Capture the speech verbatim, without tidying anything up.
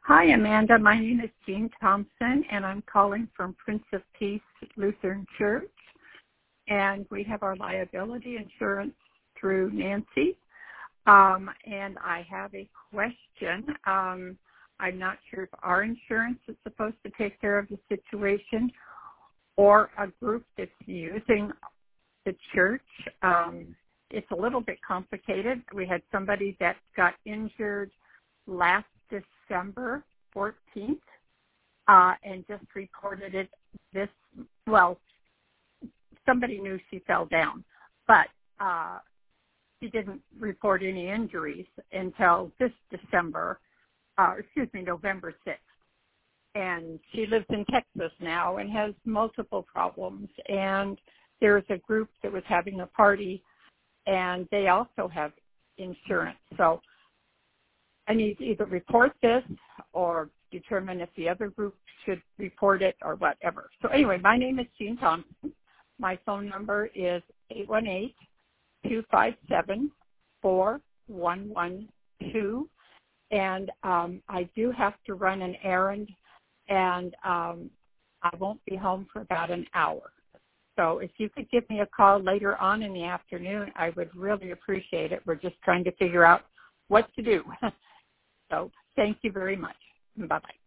Hi, Amanda. My name is Jean Thompson, and I'm calling from Prince of Peace Lutheran Church. And we have our liability insurance through Nancy. Um, and I have a question. Um, I'm not sure if our insurance is supposed to take care of the situation or a group that's using the church. Um, it's a little bit complicated. We had somebody that got injured last December fourteenth uh, and just reported it this, well, somebody knew she fell down, but uh, she didn't report any injuries until this December, uh, excuse me, November sixth. And she lives in Texas now and has multiple problems. And there's a group that was having a party, and they also have insurance. So I need to either report this or determine if the other group should report it or whatever. So anyway, my name is Jean Thompson. My phone number is eight one eight, two five seven, four one one two. And um, I do have to run an errand, and um, I won't be home for about an hour. So if you could give me a call later on in the afternoon, I would really appreciate it. We're just trying to figure out what to do. So thank you very much. Bye-bye.